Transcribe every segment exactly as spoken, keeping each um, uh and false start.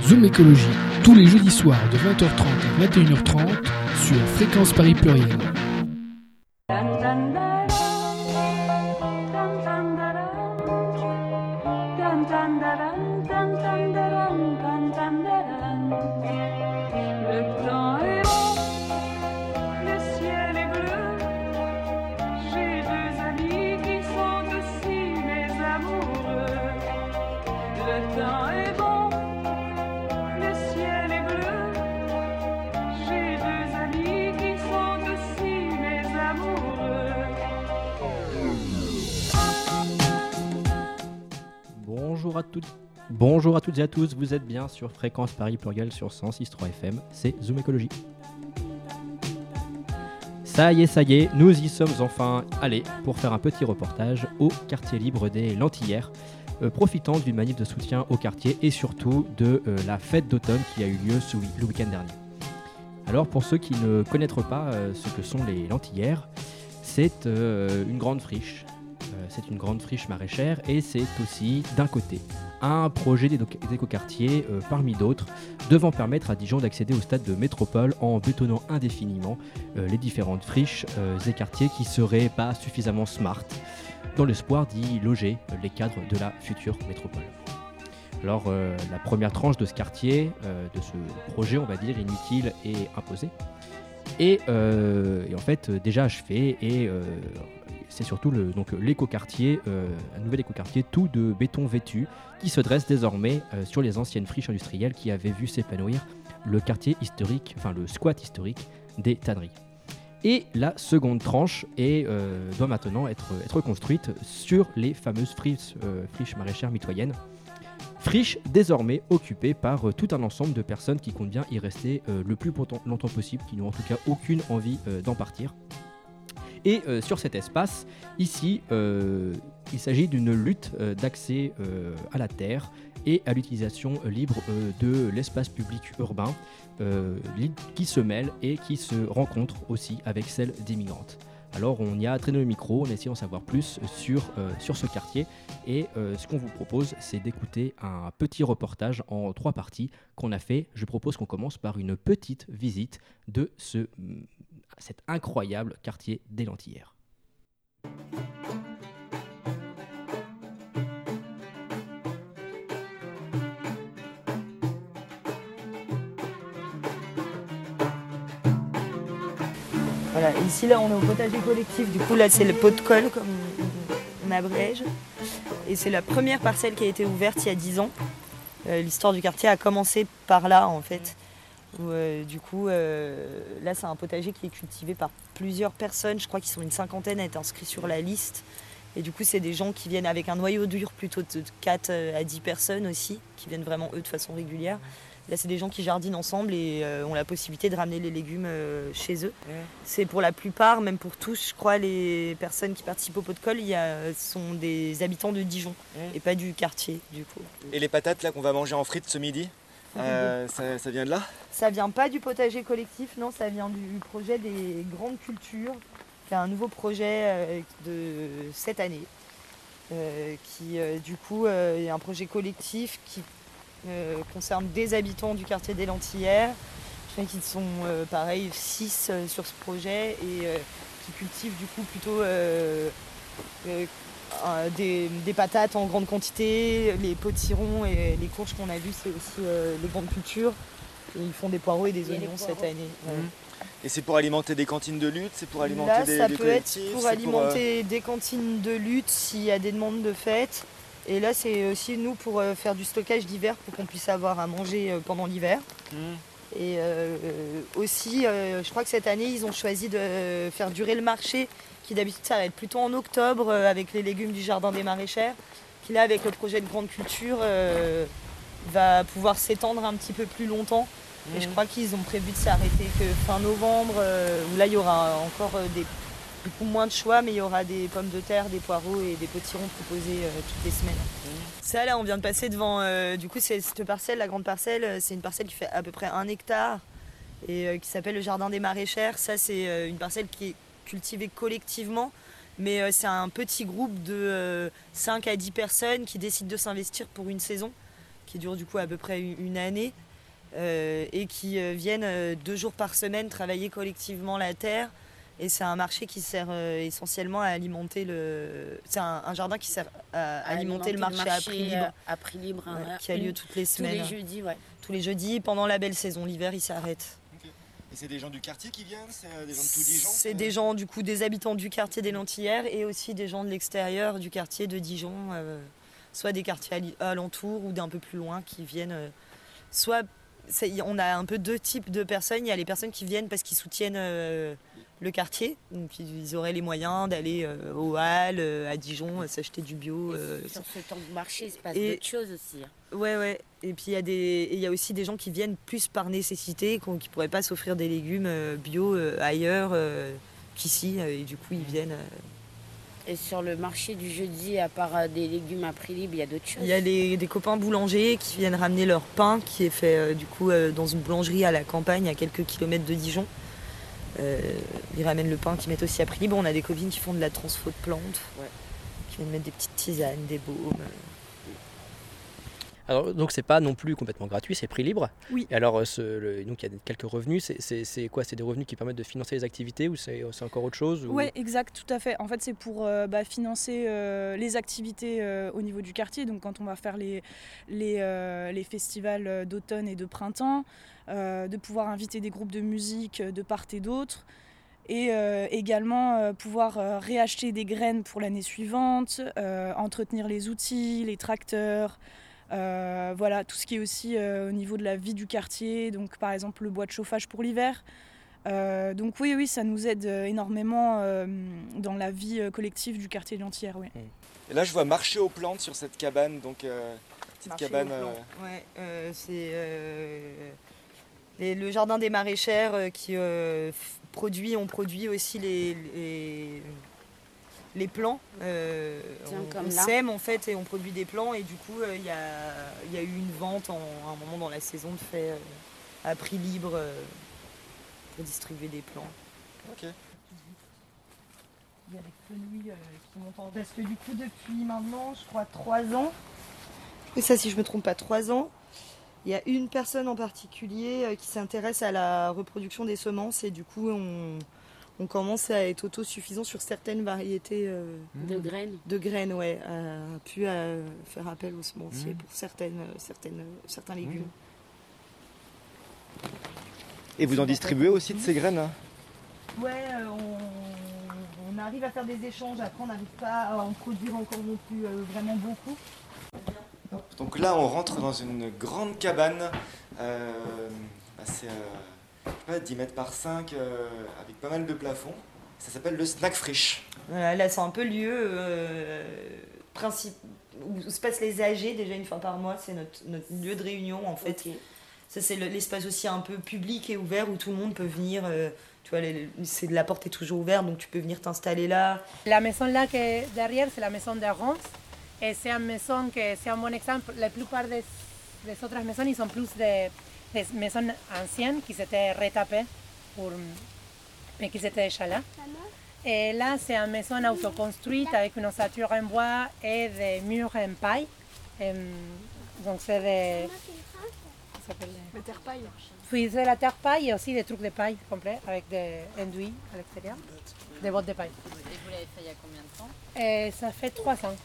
Zoom Écologie, tous les jeudis soirs de vingt heures trente à vingt et une heures trente sur Fréquence Paris Pluriel. Bonjour à toutes, bonjour à toutes et à tous, vous êtes bien sur Fréquence Paris Pluriel sur cent six virgule trois F M, c'est Zoom Écologie. Ça y est, ça y est, nous y sommes enfin allés pour faire un petit reportage au quartier libre des Lentillères, euh, profitant d'une manif de soutien au quartier et surtout de euh, la fête d'automne qui a eu lieu ce, le week-end dernier. Alors pour ceux qui ne connaîtraient pas euh, ce que sont les Lentillères, c'est euh, une grande friche. C'est une grande friche maraîchère et c'est aussi, d'un côté, un projet d'écoquartier euh, parmi d'autres, devant permettre à Dijon d'accéder au stade de métropole en bétonnant indéfiniment euh, les différentes friches euh, et quartiers qui seraient pas suffisamment smart, dans l'espoir d'y loger euh, les cadres de la future métropole. Alors, euh, la première tranche de ce quartier, euh, de ce projet, on va dire, inutile et imposé, et, euh, et en fait déjà achevé et euh, c'est surtout le, donc, l'écoquartier, euh, un nouvel écoquartier tout de béton vêtu qui se dresse désormais euh, sur les anciennes friches industrielles qui avaient vu s'épanouir le quartier historique, enfin le squat historique des tanneries. Et la seconde tranche est, euh, doit maintenant être, être construite sur les fameuses friches, euh, friches maraîchères mitoyennes. Friches désormais occupées par euh, tout un ensemble de personnes qui comptent bien y rester euh, le plus longtemps possible, qui n'ont en tout cas aucune envie euh, d'en partir. Et euh, sur cet espace, ici, euh, il s'agit d'une lutte euh, d'accès euh, à la terre et à l'utilisation euh, libre euh, de l'espace public urbain euh, qui se mêle et qui se rencontre aussi avec celle des migrantes. Alors on y a traîné le micro, on essaie d'en savoir plus sur, euh, sur ce quartier et euh, ce qu'on vous propose, c'est d'écouter un petit reportage en trois parties qu'on a fait. Je propose qu'on commence par une petite visite de ce, cet incroyable quartier des Lentillères. Voilà, ici là on est au potager collectif, du coup là c'est le pot de colle comme on abrège. Et c'est la première parcelle qui a été ouverte il y a dix ans. Euh, l'histoire du quartier a commencé par là en fait. Où, euh, du coup euh, là c'est un potager qui est cultivé par plusieurs personnes, je crois qu'ils sont une cinquantaine à être inscrits sur la liste. Et du coup c'est des gens qui viennent avec un noyau dur plutôt de quatre à dix personnes aussi, qui viennent vraiment eux de façon régulière. Là, c'est des gens qui jardinent ensemble et euh, ont la possibilité de ramener les légumes euh, chez eux. Ouais. C'est pour la plupart, même pour tous, je crois, les personnes qui participent au pot de colle, il y a, sont des habitants de Dijon ouais. Et pas du quartier, du coup. Et les patates là qu'on va manger en frites ce midi, euh, ça, ça vient de là ? Ça vient pas du potager collectif, non, ça vient du projet des grandes cultures, qui est un nouveau projet euh, de cette année, euh, qui, euh, du coup, euh, est un projet collectif qui Euh, concerne des habitants du quartier des Lentillères. Je crois qu'ils sont euh, pareil six euh, sur ce projet et euh, qui cultivent du coup plutôt euh, euh, euh, des, des patates en grande quantité, les potirons et les courges qu'on a vues, c'est aussi euh, les grandes cultures. Et ils font des poireaux et des et oignons cette année. Mmh. Ouais. Et c'est pour alimenter des cantines de lutte, c'est pour alimenter Là, des, ça des peut collectifs, être pour c'est alimenter pour, euh... des cantines de lutte s'il y a des demandes de fête. Et là, c'est aussi nous pour euh, faire du stockage d'hiver pour qu'on puisse avoir à manger euh, pendant l'hiver. Mmh. Et euh, aussi, euh, je crois que cette année, ils ont choisi de faire durer le marché, qui d'habitude s'arrête plutôt en octobre euh, avec les légumes du jardin des maraîchères, qui là, avec le projet de grande culture, euh, va pouvoir s'étendre un petit peu plus longtemps. Mmh. Et je crois qu'ils ont prévu de s'arrêter que fin novembre, euh, où là, il y aura encore euh, des beaucoup moins de choix, mais il y aura des pommes de terre, des poireaux et des potirons proposés euh, toutes les semaines. Mmh. Ça, là, on vient de passer devant, euh, du coup, c'est cette parcelle, la grande parcelle, c'est une parcelle qui fait à peu près un hectare et euh, qui s'appelle le jardin des maraîchères. Ça, c'est euh, une parcelle qui est cultivée collectivement, mais euh, c'est un petit groupe de euh, cinq à dix personnes qui décident de s'investir pour une saison. qui dure du coup à peu près une année euh, et qui euh, viennent euh, deux jours par semaine travailler collectivement la terre. Et c'est un marché qui sert euh, essentiellement à alimenter le. C'est un, un jardin qui sert à, à alimenter, alimenter le marché, le marché à prix libre, à prix libre ouais, hein, qui a lieu toutes les semaines. Tous les jeudis, ouais. Tous les jeudis pendant la belle saison. L'hiver, il s'arrête. Okay. Et c'est des gens du quartier qui viennent, c'est des gens de tout Dijon. C'est des gens du coup des habitants du quartier des Lentillères et aussi des gens de l'extérieur du quartier de Dijon, euh, soit des quartiers alentours ou d'un peu plus loin qui viennent. Euh, soit on a un peu deux types de personnes. Il y a les personnes qui viennent parce qu'ils soutiennent. Euh, le quartier, donc ils auraient les moyens d'aller euh, aux Halles, euh, à Dijon, euh, s'acheter du bio. Euh, sur ce temps de marché, il se passe et, d'autres choses aussi. Hein. Ouais, ouais. Et puis il y a des, il y a aussi des gens qui viennent plus par nécessité, qui ne pourraient pas s'offrir des légumes euh, bio euh, ailleurs euh, qu'ici, euh, et du coup ils viennent. Euh... Et sur le marché du jeudi, à part euh, des légumes à prix libre, il y a d'autres choses. Il y a les, des copains boulangers qui viennent ramener leur pain, qui est fait euh, du coup euh, dans une boulangerie à la campagne, à quelques kilomètres de Dijon. Euh, ils ramènent le pain qu'ils mettent aussi à prix libre. On a des copines qui font de la transfo de plantes, ouais. qui viennent mettre des petites tisanes, des baumes. Alors, donc c'est pas non plus complètement gratuit, c'est prix libre. Oui. Et alors, ce, le, donc il y a quelques revenus. C'est, c'est, c'est quoi? C'est des revenus qui permettent de financer les activités ou c'est, c'est encore autre chose ou... Oui, exact, tout à fait. En fait, c'est pour euh, bah, financer euh, les activités euh, au niveau du quartier. Donc, quand on va faire les, les, euh, les festivals d'automne et de printemps, euh, de pouvoir inviter des groupes de musique de part et d'autre. Et euh, également euh, pouvoir euh, réacheter des graines pour l'année suivante, euh, entretenir les outils, les tracteurs. Euh, voilà, tout ce qui est aussi euh, au niveau de la vie du quartier, donc par exemple le bois de chauffage pour l'hiver. Euh, donc oui, oui, ça nous aide énormément euh, dans la vie collective du quartier de Lentillères. Oui. Et là, je vois marcher aux plantes sur cette cabane, donc euh, petite marcher cabane. Euh... Ouais, euh, c'est euh, les, le jardin des maraîchères euh, qui euh, produit, on produit aussi les, les... les plants, euh, on, on sème en fait et on produit des plants et du coup il euh, y, a, y a eu une vente en, à un moment dans la saison de fait euh, à prix libre euh, pour distribuer des plants. Ok. Il y a des fenouilles euh, qui montent en... Parce que du coup depuis maintenant je crois trois ans, et ça si je me trompe pas, trois ans, il y a une personne en particulier euh, qui s'intéresse à la reproduction des semences et du coup on... on commence à être autosuffisant sur certaines variétés euh, de graines. De graines, ouais, à, puis à faire appel aux semenciers mmh. pour certaines, certaines, certains légumes. Et vous en distribuez aussi de ces graines hein? Ouais, euh, on, on arrive à faire des échanges. Après, on n'arrive pas à en produire encore non plus euh, vraiment beaucoup. Donc là, on rentre dans une grande cabane. Euh, bah c'est... Euh... Je sais pas, dix mètres par cinq, euh, avec pas mal de plafonds. Ça s'appelle le Snack Frisch. Voilà, là, c'est un peu le lieu euh, principe, où se passent les A G, déjà une fois par mois. C'est notre, notre lieu de réunion, en fait. Okay. Ça, c'est le, l'espace aussi un peu public et ouvert où tout le monde peut venir. Euh, tu vois, les, c'est, la porte est toujours ouverte, donc tu peux venir t'installer là. La maison là qui est derrière, c'est la maison de Rons. Et c'est une maison que c'est un bon exemple. La plupart des, des autres maisons, ils sont plus de... des maisons anciennes qui s'étaient retapées pour, mais qui étaient déjà là. Et là, c'est une maison autoconstruite avec une ossature en bois et des murs en paille. Et, donc c'est des... Ça s'appelle la terre paille. Oui, c'est la terre paille et aussi des trucs de paille complets avec des enduits à l'extérieur, des bottes de paille. Et vous l'avez fait il y a combien de temps? Et ça fait trois ans.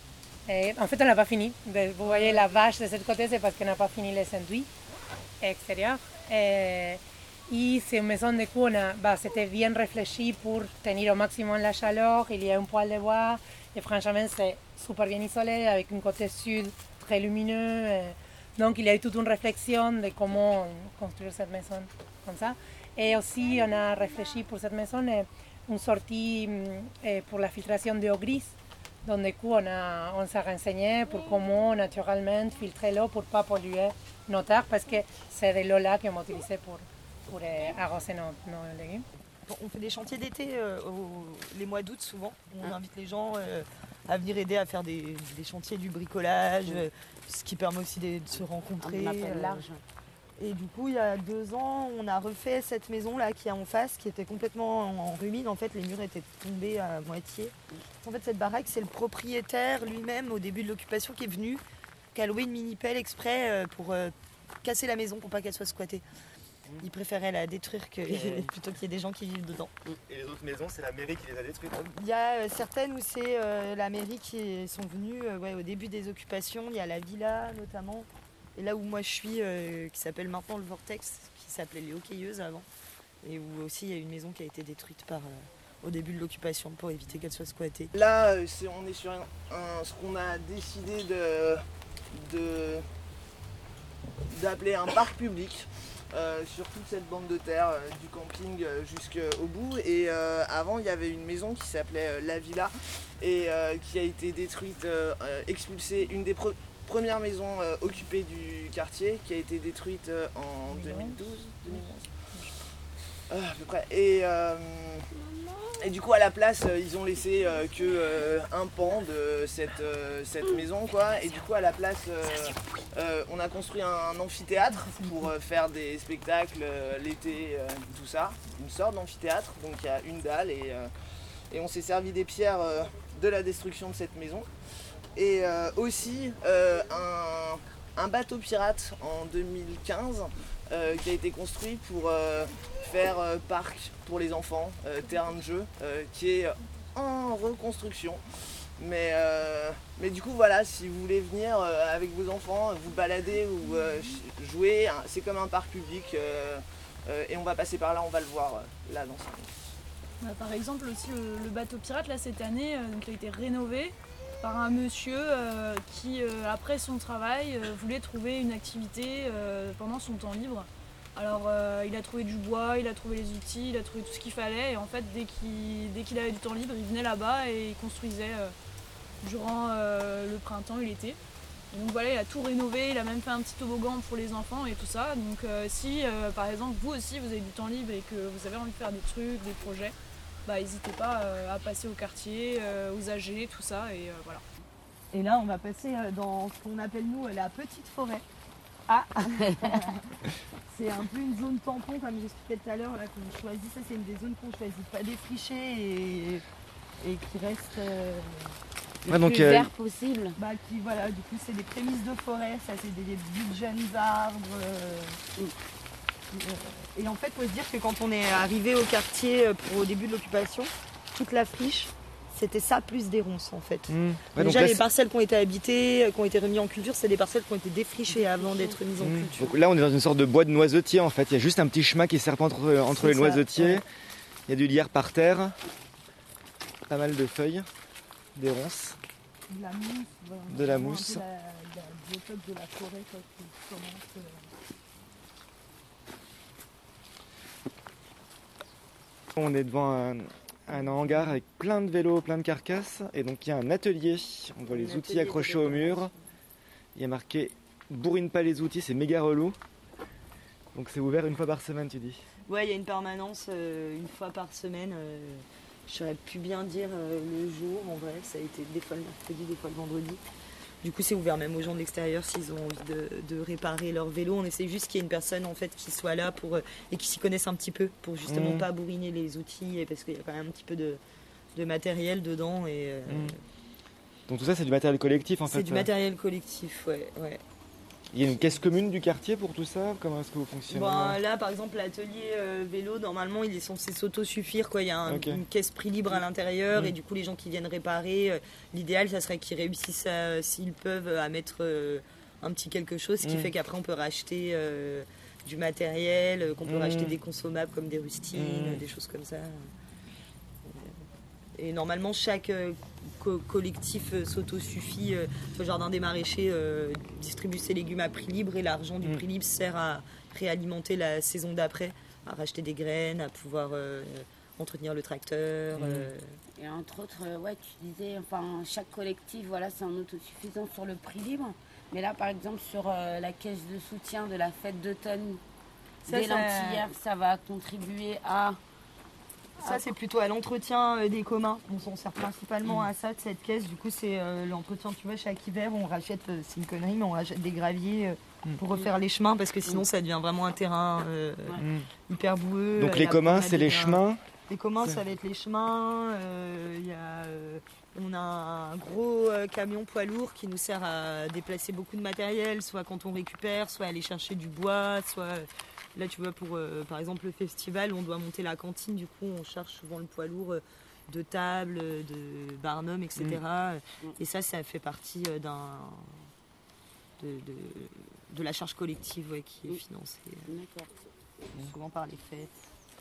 Et en fait, on n'a pas fini. Vous voyez la vache de ce côté, c'est parce qu'on n'a pas fini les enduits extérieur. Et, et c'est une maison de coup, bah, c'était bien réfléchi pour tenir au maximum la chaleur. Il y a un poêle de bois et franchement c'est super bien isolé avec un côté sud très lumineux. Et donc il y a eu toute une réflexion de comment construire cette maison comme ça. Et aussi on a réfléchi pour cette maison une sortie pour la filtration d'eau grise. Donc du coup on, a, on s'est renseigné pour comment naturellement filtrer l'eau pour ne pas polluer nos terres parce que c'est de l'eau là qu'on va utiliser pour, pour arroser nos, nos légumes. On fait des chantiers d'été euh, au, les mois d'août souvent. On invite les gens euh, à venir aider à faire des, des chantiers, du bricolage, euh, ce qui permet aussi de, de se rencontrer. On appelle large. Et du coup, il y a deux ans, on a refait cette maison-là qui est en face, qui était complètement en ruine. En fait, les murs étaient tombés à moitié. En fait, cette baraque, c'est le propriétaire lui-même, au début de l'occupation, qui est venu jusqu'à louer une mini-pelle exprès euh, pour euh, casser la maison pour pas qu'elle soit squattée. Ils préféraient la détruire que, Ouais. plutôt qu'il y ait des gens qui vivent dedans. Et les autres maisons, c'est la mairie qui les a détruites. Il y a euh, certaines où c'est euh, la mairie qui est- sont venues euh, ouais, au début des occupations. Il y a la villa notamment. Et là où moi je suis, euh, qui s'appelle maintenant le Vortex, qui s'appelait les Hockeyeuses avant. Et où aussi il y a une maison qui a été détruite par, euh, au début de l'occupation pour éviter qu'elle soit squattée. Là, euh, c'est- on est sur un, un- ce qu'on a décidé de, de- d'appeler un parc public. Euh, sur toute cette bande de terre euh, du camping euh, jusqu'au bout, et euh, avant il y avait une maison qui s'appelait euh, La Villa et euh, qui a été détruite, euh, euh, expulsée, une des pre- premières maisons euh, occupées du quartier qui a été détruite euh, en deux mille douze, deux mille onze euh, à peu près, et, euh, et du coup à la place euh, ils ont laissé euh, que euh, un pan de cette, euh, cette maison quoi, et du coup à la place euh, euh, on a construit un amphithéâtre pour euh, faire des spectacles euh, l'été, euh, tout ça, une sorte d'amphithéâtre, donc il y a une dalle et, euh, et on s'est servi des pierres euh, de la destruction de cette maison, et euh, aussi euh, un, un bateau pirate en deux mille quinze euh, qui a été construit pour euh, faire euh, parc pour les enfants, euh, terrain de jeu, euh, qui est en reconstruction. Mais, euh, mais du coup voilà, si vous voulez venir euh, avec vos enfants, vous balader ou euh, ch- jouer, hein, c'est comme un parc public euh, euh, et on va passer par là, on va le voir euh, là dans cinq minutes. Bah, par exemple aussi le, le bateau pirate là cette année euh, donc, il a été rénové par un monsieur euh, qui euh, après son travail euh, voulait trouver une activité euh, pendant son temps libre. Alors euh, il a trouvé du bois, il a trouvé les outils, il a trouvé tout ce qu'il fallait, et en fait dès qu'il, dès qu'il avait du temps libre il venait là-bas et il construisait euh, durant euh, le printemps et l'été. Et donc voilà, il a tout rénové, il a même fait un petit toboggan pour les enfants et tout ça. Donc euh, si euh, par exemple vous aussi vous avez du temps libre et que vous avez envie de faire des trucs, des projets, bah n'hésitez pas euh, à passer au quartier, euh, aux A G, tout ça, et euh, voilà. Et là on va passer euh, dans ce qu'on appelle nous la petite forêt. Ah c'est un peu une zone tampon comme j'expliquais tout à l'heure là, qu'on choisit. Ça c'est une des zones qu'on choisit pas défrichées et, et qui reste euh, Le Ouais, donc, plus euh, vert possible. bah, qui voilà, du coup c'est des prémices de forêt, ça c'est des, des buts de jeunes arbres. euh, euh, et en fait faut se dire que quand on est arrivé au quartier euh, pour, au début de l'occupation, toute la friche c'était ça plus des ronces en fait. Mmh. Ouais, donc Déjà là, les c'est- parcelles qui ont été habitées, euh, qui ont été remises en culture, c'est des parcelles qui ont été défrichées avant d'être mises en Mmh. culture. Donc là, on est dans une sorte de bois de noisetier en fait. Il y a juste un petit chemin qui serpente entre, entre C'est les ça, noisetiers. ouais. Il y a du lierre par terre, pas mal de feuilles, des ronces. De la mousse, voilà. De la On voit un mousse. peu La, la biotope de la forêt quoi, qui commence. euh, On est devant un, un hangar avec plein de vélos, plein de carcasses. Et donc il y a un atelier. On voit Un les outils atelier de accrochés au mur. Il y a marqué « Bourrine pas les outils », c'est méga relou. Donc c'est ouvert une fois par semaine, tu dis. Ouais, il y a une permanence euh, une fois par semaine. euh, je saurais plus bien dire euh, le jour, en vrai, ça a été des fois le mercredi, des fois le vendredi. Du coup, c'est ouvert même aux gens de l'extérieur s'ils ont envie de, de réparer leur vélo. On essaie juste qu'il y ait une personne en fait qui soit là pour, euh, et qui s'y connaisse un petit peu pour justement Mmh. pas bourriner les outils et parce qu'il y a quand même un petit peu de, de matériel dedans et euh, Mmh. Donc tout ça, c'est du matériel collectif en fait. c'est du matériel collectif, ouais. ouais. Il y a une caisse commune du quartier pour tout ça. Comment est-ce que vous fonctionnez Bon, là, par exemple, l'atelier euh, vélo, normalement, il est censé s'auto-suffire. Quoi. Il y a un- Ok. une caisse prix libre à l'intérieur Mm. et du coup, les gens qui viennent réparer, euh, l'idéal, ça serait qu'ils réussissent, à, s'ils peuvent, à mettre euh, un petit quelque chose, ce qui Mm. fait qu'après, on peut racheter euh, du matériel, euh, qu'on peut Mm. racheter des consommables comme des rustines, Mm. euh, des choses comme ça. Et normalement, chaque euh, co- collectif euh, s'autosuffit. Euh, le jardin des maraîchers euh, distribue ses légumes à prix libre et l'argent du Mm. prix libre sert à réalimenter la saison d'après, à racheter des graines, à pouvoir euh, entretenir le tracteur. Mm. euh. Et entre autres, euh, ouais, tu disais, enfin, chaque collectif, voilà, c'est en autosuffisance sur le prix libre. Mais là, par exemple, sur euh, la caisse de soutien de la fête d'automne Ça, des ça- Lentillères, ça va contribuer à... Ça, c'est plutôt à l'entretien euh, des communs. On s'en sert principalement à ça, de cette caisse. Du coup, c'est euh, l'entretien, tu vois, chaque hiver, on rachète, euh, c'est une connerie, mais on rachète des graviers euh, Mm. pour refaire les chemins, parce que sinon, ça devient vraiment un terrain euh, Mm. hyper boueux. Donc Euh, les la communs, promenade c'est les devient- chemins. Les communs, C'est- ça va être les chemins. euh, Il y a euh, On a un gros euh, camion poids lourd qui nous sert à déplacer beaucoup de matériel, soit quand on récupère, soit aller chercher du bois, soit... Là, tu vois, pour euh, par exemple le festival, on doit monter la cantine, du coup, on cherche souvent le poids lourd euh, de table, de barnum, et cetera. Mmh. Et ça, ça fait partie euh, d'un, de, de, de la charge collective ouais, qui est financée euh, souvent par les fêtes.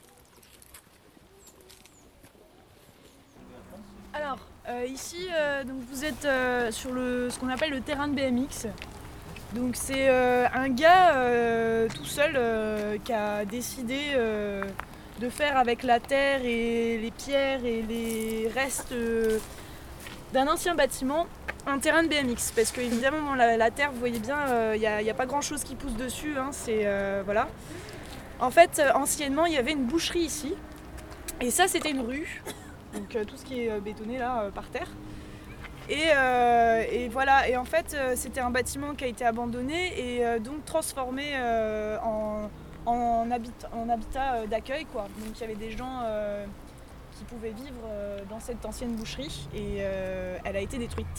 Alors, euh, ici, euh, donc vous êtes euh, sur le, ce qu'on appelle le terrain de B M X. Donc c'est euh, un gars euh, tout seul euh, qui a décidé euh, de faire avec la terre et les pierres et les restes euh, d'un ancien bâtiment un terrain de B M X. Parce que évidemment la, la terre, vous voyez bien, il euh, n'y a, a pas grand chose qui pousse dessus. Hein, c'est, euh, voilà. En fait, euh, anciennement, il y avait une boucherie ici. Et ça, c'était une rue. Donc euh, tout ce qui est euh, bétonné là, euh, par terre. Et, euh, et voilà, et en fait euh, c'était un bâtiment qui a été abandonné et euh, donc transformé euh, en, en, habit- en habitat euh, d'accueil quoi. Donc il y avait des gens euh, qui pouvaient vivre euh, dans cette ancienne boucherie et euh, elle a été détruite.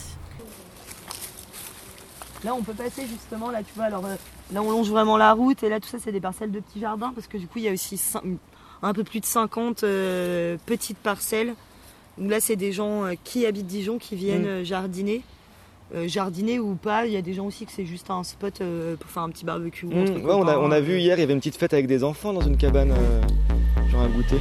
Là on peut passer justement, là tu vois, alors euh, là on longe vraiment la route et là tout ça c'est des parcelles de petits jardins parce que du coup il y a aussi cinq, un peu plus de cinquante euh, petites parcelles. Donc là, c'est des gens euh, qui habitent Dijon, qui viennent euh, jardiner. Euh, jardiner ou pas, il y a des gens aussi que c'est juste un spot euh, pour faire un petit barbecue. Mmh, ouais, copains, on, a, on a vu hier, il y avait une petite fête avec des enfants dans une cabane, euh, genre un goûter.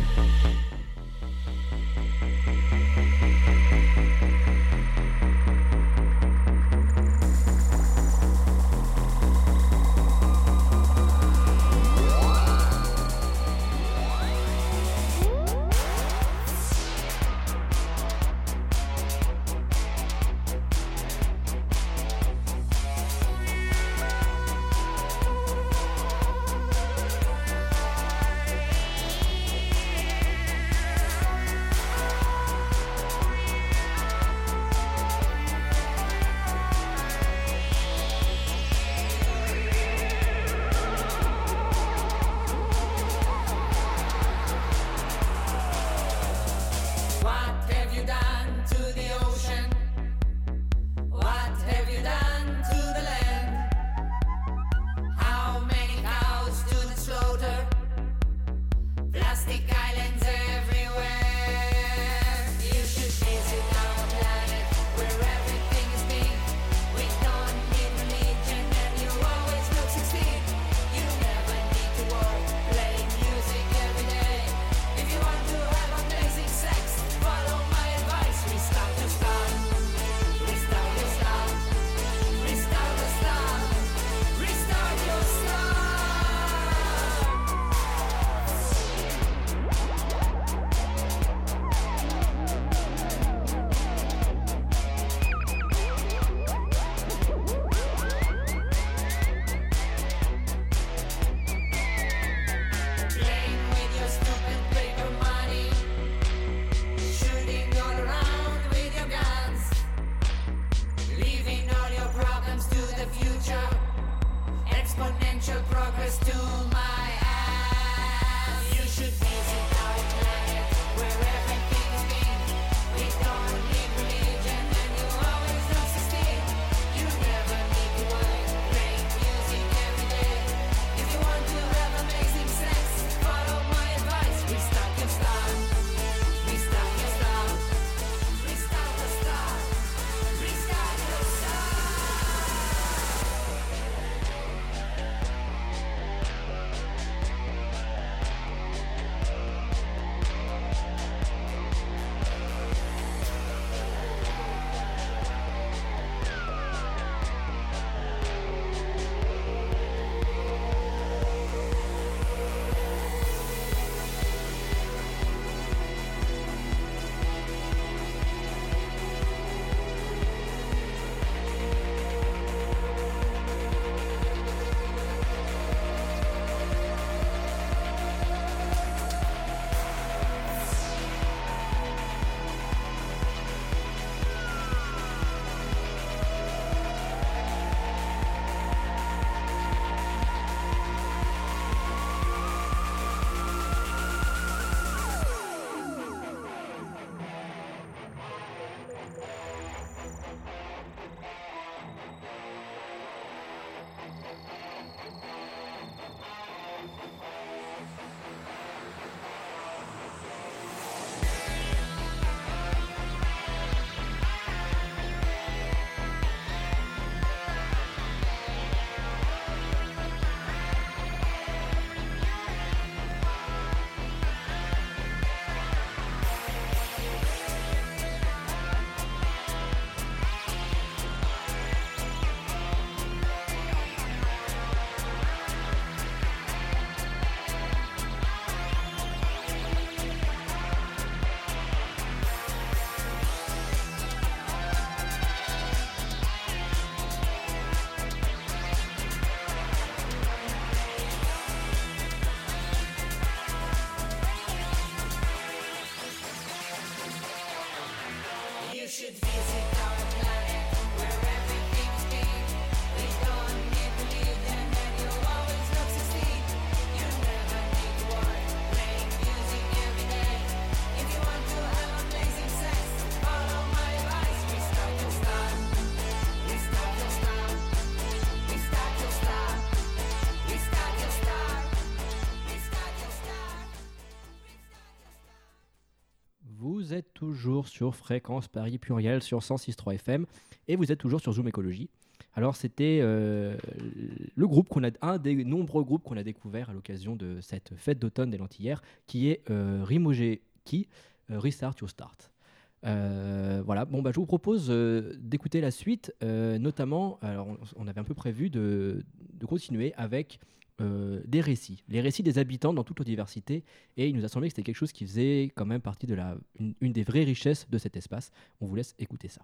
Vous êtes toujours sur Fréquence Paris Pluriel sur cent six virgule trois F M et vous êtes toujours sur Zoom Écologie. Alors c'était euh, le groupe qu'on a, un des nombreux groupes qu'on a découvert à l'occasion de cette fête d'automne des Lentillères, qui est euh, Rimogé qui euh, Restart Your Start. Euh, voilà, bon bah je vous propose euh, d'écouter la suite, euh, notamment, alors on, on avait un peu prévu de, de continuer avec euh, des récits, les récits des habitants dans toute leur diversité, et il nous a semblé que c'était quelque chose qui faisait quand même partie de la, une, une des vraies richesses de cet espace. On vous laisse écouter ça.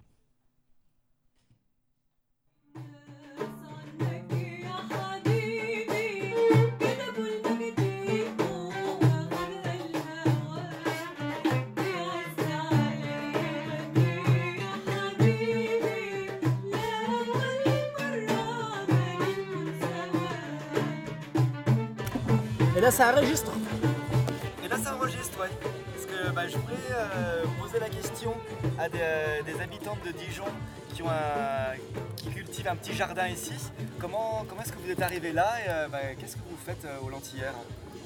Et là, ça enregistre. Et là, ça enregistre, ouais. Parce que bah, je voulais euh, poser la question à des, euh, des habitantes de Dijon qui, ont un, qui cultivent un petit jardin ici. Comment, comment est-ce que vous êtes arrivés là et euh, bah, qu'est-ce que vous faites euh, aux Lentillères?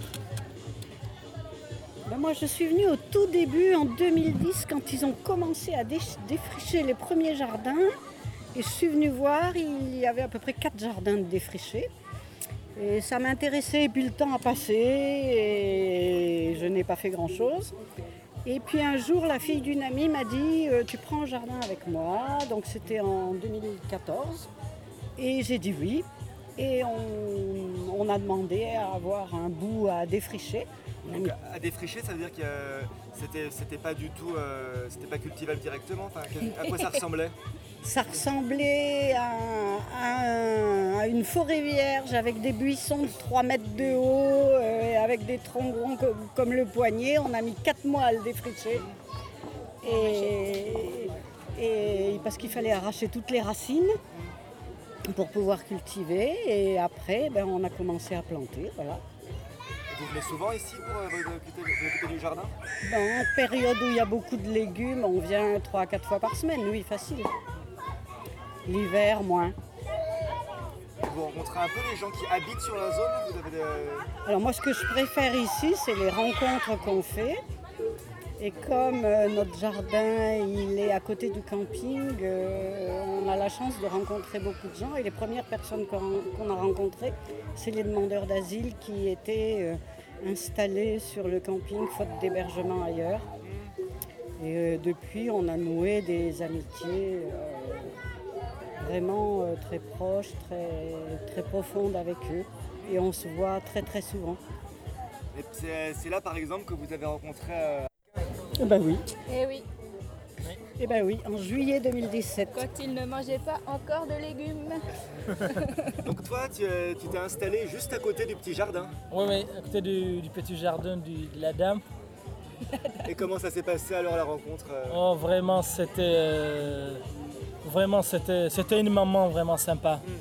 Ben moi, je suis venue au tout début, en deux mille dix, quand ils ont commencé à dé- défricher les premiers jardins. Et je suis venue voir, il y avait à peu près quatre jardins de défrichés. Et ça m'intéressait, et puis le temps a passé et je n'ai pas fait grand-chose. Et puis un jour, la fille d'une amie m'a dit euh, « Tu prends un jardin avec moi ?» Donc c'était en deux mille quatorze. Et j'ai dit oui. Et on, on a demandé à avoir un bout à défricher. Donc à défricher, ça veut dire que euh, c'était, c'était pas du tout, euh, c'était pas cultivable directement. Enfin, à quoi ça ressemblait? Ça ressemblait à, à, à une forêt vierge avec des buissons de trois mètres de haut, euh, avec des troncs grands comme, comme le poignet. On a mis quatre mois à le défricher. Et, et parce qu'il fallait arracher toutes les racines pour pouvoir cultiver. Et après, ben, on a commencé à planter. Voilà. Vous venez souvent ici pour euh, vous occuper, vous occuper du jardin? Dans une période où il y a beaucoup de légumes, on vient trois à quatre fois par semaine, oui, facile. L'hiver, moins. Vous rencontrez un peu les gens qui habitent sur la zone? Vous avez des... Alors moi, ce que je préfère ici, c'est les rencontres qu'on fait. Et comme euh, notre jardin, il est à côté du camping, euh, on a la chance de rencontrer beaucoup de gens. Et les premières personnes qu'on, qu'on a rencontrées, c'est les demandeurs d'asile qui étaient euh, installés sur le camping, faute d'hébergement ailleurs. Et euh, depuis, on a noué des amitiés euh, vraiment euh, très proches, très, très profondes avec eux. Et on se voit très très souvent. Et c'est, c'est là par exemple que vous avez rencontré... Euh... Eh ben oui. Eh oui. Eh ben oui, en juillet deux mille dix-sept. Quand ils ne mangeaient pas encore de légumes. Donc toi, tu, tu t'es installé juste à côté du petit jardin? Oui, oui, à côté du, du petit jardin du, de la dame. Et comment ça s'est passé alors la rencontre? Oh, vraiment, c'était, euh, vraiment, c'était, c'était une maman vraiment sympa. Mm.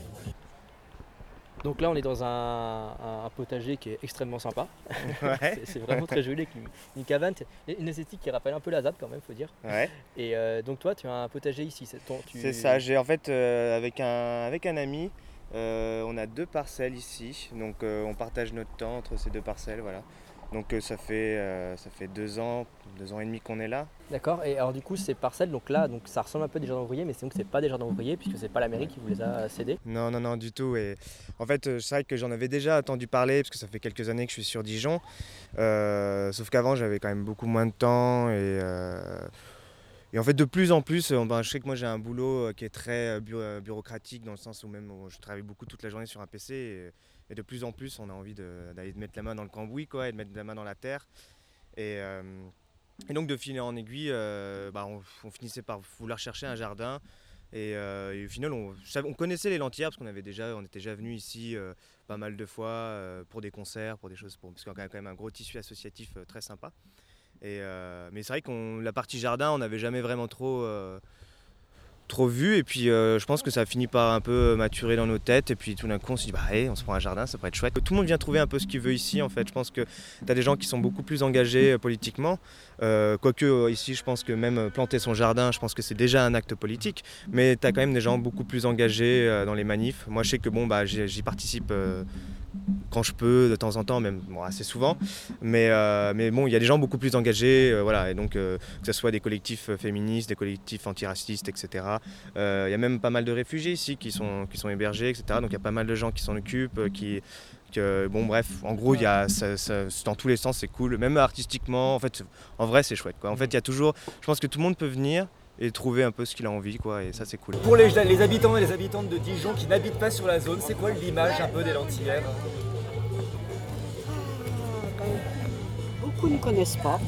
Donc là, on est dans un, un, un potager qui est extrêmement sympa. Ouais. c'est, c'est vraiment très joli, avec une, une cabane, une esthétique qui rappelle un peu la Z A D quand même, faut dire. Ouais. Et euh, donc toi, tu as un potager ici. C'est, ton, tu... c'est ça. J'ai en fait euh, avec un avec un ami, euh, on a deux parcelles ici. Donc euh, on partage notre temps entre ces deux parcelles, voilà. Donc euh, ça fait euh, ça fait deux ans, deux ans et demi qu'on est là. D'accord. Et alors du coup ces parcelles, donc là, donc ça ressemble un peu à des jardins ouvriers, mais c'est donc c'est pas des jardins ouvriers puisque c'est pas la mairie qui vous les a cédés. Non non non du tout. Et en fait euh, c'est vrai que j'en avais déjà entendu parler parce que ça fait quelques années que je suis sur Dijon. Euh, sauf qu'avant j'avais quand même beaucoup moins de temps et euh, et en fait de plus en plus, euh, ben, je sais que moi j'ai un boulot qui est très bu- bureaucratique dans le sens où même où je travaille beaucoup toute la journée sur un P C. Et, Et de plus en plus, on a envie de, d'aller mettre la main dans le cambouis, quoi, et de mettre la main dans la terre. Et, euh, et donc, de fil en aiguille, euh, bah, on, on finissait par vouloir chercher un jardin. Et, euh, et au final, on, on connaissait les Lentillères parce qu'on avait déjà, on était déjà venu ici euh, pas mal de fois euh, pour des concerts, pour des choses, pour, parce qu'on a quand même un gros tissu associatif euh, très sympa. Et, euh, mais c'est vrai que la partie jardin, on n'avait jamais vraiment trop... Euh, trop vu et puis euh, je pense que ça a fini par un peu maturer dans nos têtes et puis tout d'un coup on s'est dit bah hey, on se prend un jardin, ça pourrait être chouette. Tout le monde vient trouver un peu ce qu'il veut ici en fait. Je pense que tu as des gens qui sont beaucoup plus engagés euh, politiquement, euh, quoique euh, ici je pense que même planter son jardin, je pense que c'est déjà un acte politique, mais tu as quand même des gens beaucoup plus engagés euh, dans les manifs. Moi je sais que bon bah j'y, j'y participe euh, quand je peux, de temps en temps, même bon, assez souvent. Mais, euh, mais bon, il y a des gens beaucoup plus engagés, euh, voilà, et donc euh, que ce soit des collectifs féministes, des collectifs antiracistes, et cetera. Euh, il y a même pas mal de réfugiés ici qui sont, qui sont hébergés, et cetera. Donc il y a pas mal de gens qui s'en occupent, qui... Que, bon bref, en gros, il y a, ça, ça, dans tous les sens c'est cool, même artistiquement, en fait, en vrai c'est chouette quoi. En fait, il y a toujours, je pense que tout le monde peut venir et trouver un peu ce qu'il a envie quoi, et ça c'est cool. Pour les, les habitants et les habitantes de Dijon qui n'habitent pas sur la zone, c'est quoi l'image un peu des Lentillères? Beaucoup ne connaissent pas.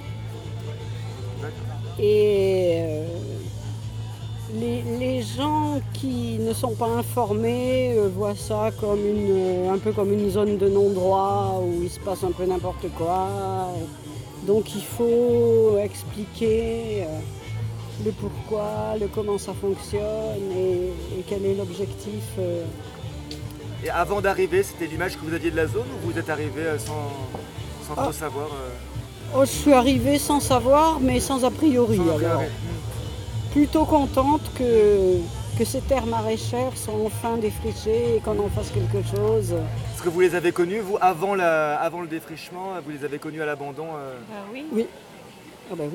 Et euh, les, les gens qui ne sont pas informés euh, voient ça comme une, un peu comme une zone de non-droit où il se passe un peu n'importe quoi. Donc il faut expliquer euh, le pourquoi, le comment ça fonctionne et, et quel est l'objectif. Euh. Et avant d'arriver, c'était l'image que vous aviez de la zone ou vous êtes arrivé sans, sans trop oh. savoir euh... oh, je suis arrivée sans savoir, mais sans a priori. Sans alors. Priori. Plutôt contente que, que ces terres maraîchères sont enfin défrichées et qu'on en fasse quelque chose. Est-ce que vous les avez connus, vous, avant, la, avant le défrichement, vous les avez connus à l'abandon euh... Ah oui. Oui. Ah bah oui.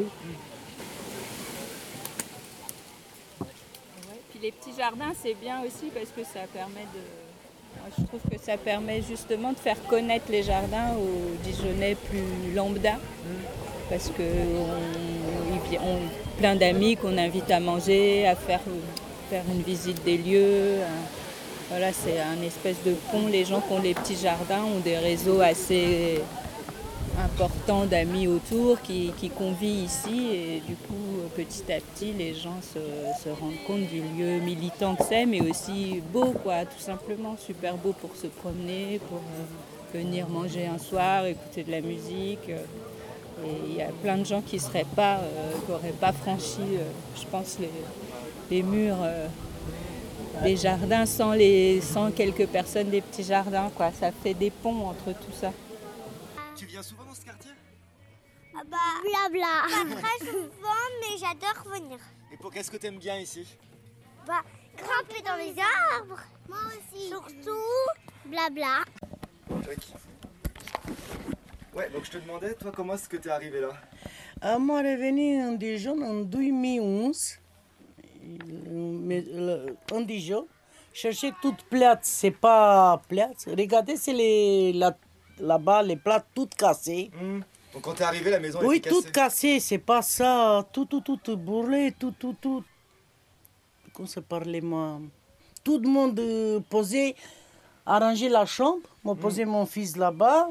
Ouais, puis les petits jardins, c'est bien aussi parce que ça permet de... Moi, je trouve que ça permet justement de faire connaître les jardins aux Dijonnais plus lambda. Mmh. Parce qu'on on, plein d'amis qu'on invite à manger, à faire, faire une visite des lieux. Voilà, c'est un espèce de pont. Les gens qui ont les petits jardins ont des réseaux assez importants d'amis autour qui, qui convient ici. Et du coup, petit à petit, les gens se, se rendent compte du lieu militant que c'est, mais aussi beau, quoi, tout simplement. Super beau pour se promener, pour euh, venir manger un soir, écouter de la musique. Et il y a plein de gens qui seraient pas, euh, qui n'auraient pas franchi, euh, je pense, les, les murs euh, des jardins sans, les, sans quelques personnes des petits jardins, quoi. Ça fait des ponts entre tout ça. Tu viens souvent dans ce quartier? Ah bah, blabla. Pas très souvent, mais j'adore venir. Et pour qu'est-ce que tu aimes bien ici? Bah, grimper dans les arbres. Moi aussi. Surtout, blabla. Oui. Ouais, donc je te demandais, toi, comment est-ce que tu es arrivé là? euh, Moi, je suis venu en Dijon en deux mille onze. En Dijon, chercher toute plate, c'est pas plate. Regardez, c'est les, là, là-bas, les plates toutes cassées. Mmh. Donc quand tu es arrivé, la maison oui, était cassée? Oui, toutes cassées, c'est pas ça. Tout, tout, tout brûlé, tout, tout, tout. Comment ça parlait, moi? Tout le monde posait, arrangeait la chambre. Moi, mmh. posais mon fils là-bas.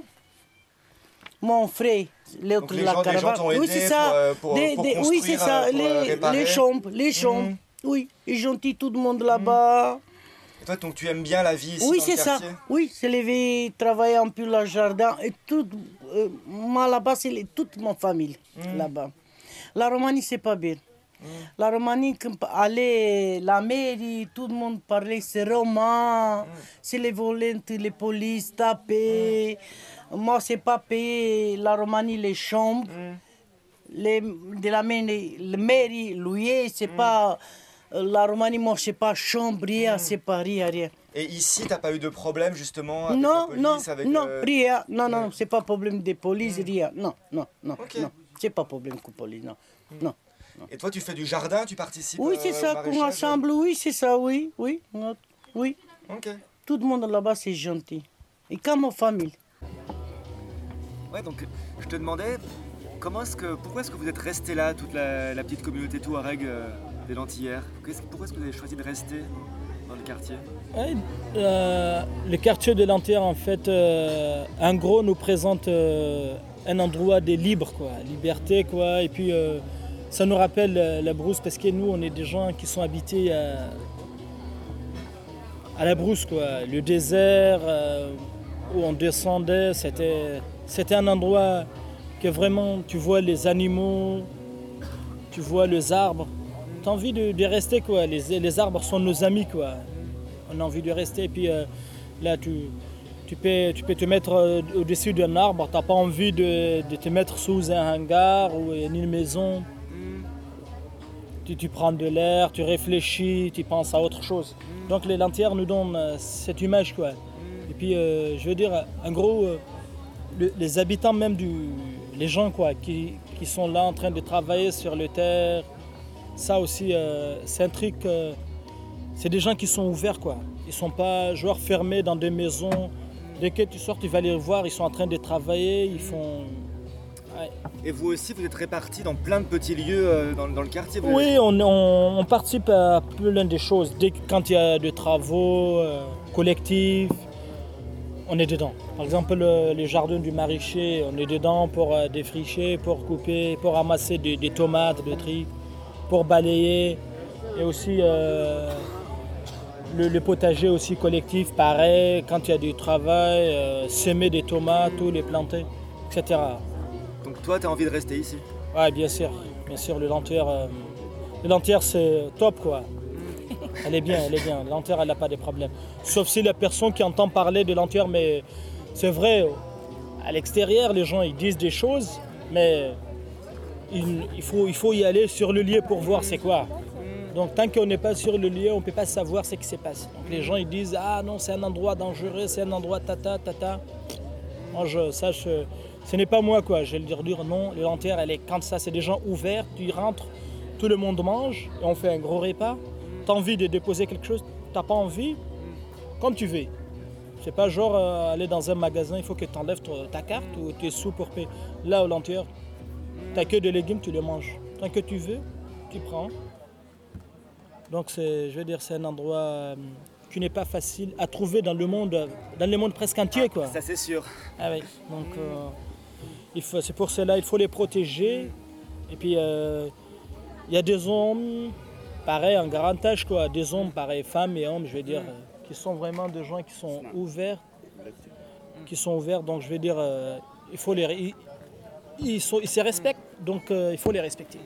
Mon frère, l'autre de la gens, caravane. Ont oui, c'est ça. Pour, pour, pour des, oui, c'est ça. Les, les chambres, les chambres. Mmh. Oui, ils gentil tout le monde là-bas. Et toi, donc tu aimes bien la vie ici oui, dans le quartier? Oui, c'est ça. Oui, c'est levé, travailler un peu le jardin. Et tout, euh, moi là-bas, c'est les, toute ma famille mmh. là-bas. La Roumanie, c'est pas bien. Mmh. La Roumanie, quand allait la mairie, tout le monde parlait, c'est roman, mmh. c'est les volants, les polices tapaient. Mmh. Moi, c'est pas payé la Roumanie, les chambres. Mmh. Les, de la mairie, la mairie louée, c'est mmh. pas... La Roumanie, moi, c'est pas chambre, rien, mmh. c'est pas rien, rien. Et ici, t'as pas eu de problème, justement, avec non, la police, non, avec... Non, euh... rien. Non, non, c'est pas problème de police, mmh. rien. Non, non, non, okay. non. C'est pas problème avec la police, non. Mmh. non. Non. Et toi, tu fais du jardin, tu participes Oui, euh, c'est ça, qu'on assemble, oui, c'est ça, oui, oui, oui. Ok. Tout le monde là-bas, c'est gentil. Et comme ma famille. Ouais, donc je te demandais, comment est-ce que, pourquoi est-ce que vous êtes resté là, toute la, la petite communauté Touareg euh, des Lentillères? Pourquoi est-ce que vous avez choisi de rester dans le quartier? Ouais, euh, le quartier des Lentillères, en fait, euh, en gros, nous présente euh, un endroit de libre, quoi, liberté, quoi, et puis euh, ça nous rappelle euh, la brousse, parce que nous, on est des gens qui sont habités à, à la brousse, quoi, le désert, euh, où on descendait, c'était... C'était un endroit que vraiment tu vois les animaux, tu vois les arbres. Tu as envie de, de rester, quoi. Les, les arbres sont nos amis, quoi. On a envie de rester. Et puis euh, là, tu, tu, peux, tu peux te mettre au-dessus d'un arbre. Tu n'as pas envie de, de te mettre sous un hangar ou une maison. Tu, tu prends de l'air, tu réfléchis, tu penses à autre chose. Donc les Lentillères nous donnent cette image, quoi. Et puis, euh, je veux dire, en gros, euh, le, les habitants même, du, les gens quoi, qui, qui sont là en train de travailler sur le terre, ça aussi, euh, c'est un truc, euh, c'est des gens qui sont ouverts, quoi. Ils ne sont pas genre fermés dans des maisons. Dès que tu sors, tu vas les voir, ils sont en train de travailler, ils font... Ouais. Et vous aussi, vous êtes répartis dans plein de petits lieux euh, dans, dans le quartier vous Oui, on, on, on participe à plein de choses. Dès que, quand il y a des travaux euh, collectifs, on est dedans. Par exemple, le, les jardins du maraîcher, on est dedans pour euh, défricher, pour couper, pour ramasser des, des tomates, des trucs, pour balayer. Et aussi euh, le, le potager aussi collectif, pareil, quand il y a du travail, euh, semer des tomates ou les planter, et cetera. Donc toi, tu as envie de rester ici? Oui, bien sûr. Bien sûr, le Lentière, euh, le Lentière c'est top, quoi. Elle est bien, elle est bien. Le Lentière, elle n'a pas de problème. Sauf si la personne qui entend parler de Lentière, mais c'est vrai, à l'extérieur, les gens ils disent des choses, mais il, il, faut, il faut y aller sur le lieu pour voir c'est quoi. Donc tant qu'on n'est pas sur le lieu, on ne peut pas savoir ce qui se passe. Donc les gens ils disent ah non, c'est un endroit dangereux, c'est un endroit tata tata. Moi je sache, ce n'est pas moi quoi. Je vais le dire, dire non, le Lentière elle est comme ça, c'est des gens ouverts, tu y rentres, tout le monde mange et on fait un gros repas. Tu as envie de déposer quelque chose, tu n'as pas envie, comme tu veux. C'est pas genre euh, aller dans un magasin, il faut que tu enlèves ta carte ou tes sous pour payer. Là au Lentière, tu n'as que des légumes, tu les manges. Tant que tu veux, tu prends. Donc c'est, je veux dire, c'est un endroit euh, qui n'est pas facile à trouver dans le monde, dans le monde presque entier, quoi. Ça c'est sûr. Ah oui. Donc euh, il faut, c'est pour cela il faut les protéger. Et puis il euh, y a des hommes, pareil en grand âge, quoi, des hommes, pareil, femmes et hommes, je veux dire, euh, qui sont vraiment des gens qui sont ouverts, qui sont ouverts. Donc je veux dire, euh, il faut les, ils, ils, sont, ils se respectent, donc euh, il faut les respecter.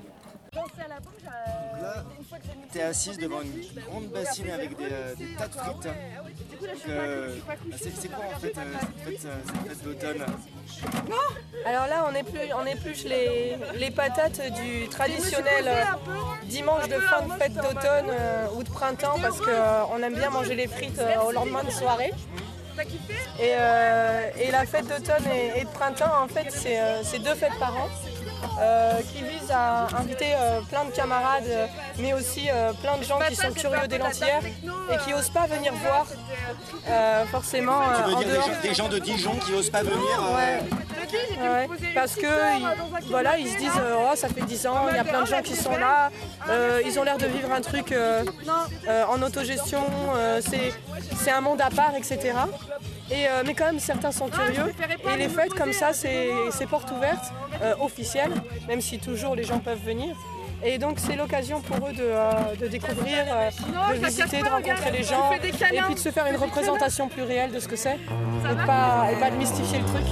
Là, tu es assise devant une grande bassine avec des, euh, des tas de frites. Donc, euh, c'est, c'est quoi en fait euh, cette fête, euh, cette fête d'automne? Alors là, on épluche, on épluche les, les patates du traditionnel euh, dimanche de fin de fête d'automne euh, ou de printemps parce qu'on aime bien manger les frites euh, au lendemain de soirée. Et, euh, et la fête d'automne et, et de printemps, en fait, c'est, euh, c'est deux fêtes par an. Euh, qui vise à inviter euh, plein de camarades, euh, mais aussi euh, plein de gens qui sont curieux des Lentières et qui n'osent pas venir voir euh, forcément euh, Tu veux en dire dehors. des gens, des gens de Dijon qui n'osent pas venir euh, Ouais. Ouais, parce que ils, voilà, ils se disent euh, oh, ça fait dix ans, il y a plein de gens qui sont là, euh, ils ont l'air de vivre un truc euh, euh, en autogestion, euh, c'est, c'est un monde à part, et cetera. Et, euh, mais quand même certains sont curieux et les fêtes comme ça c'est, c'est porte ouverte, euh, officielle, même si toujours les gens peuvent venir. Et donc c'est l'occasion pour eux de, euh, de découvrir, euh, de visiter, de rencontrer les gens et puis de se faire une représentation plus réelle de ce que c'est et pas, et pas de mystifier le truc.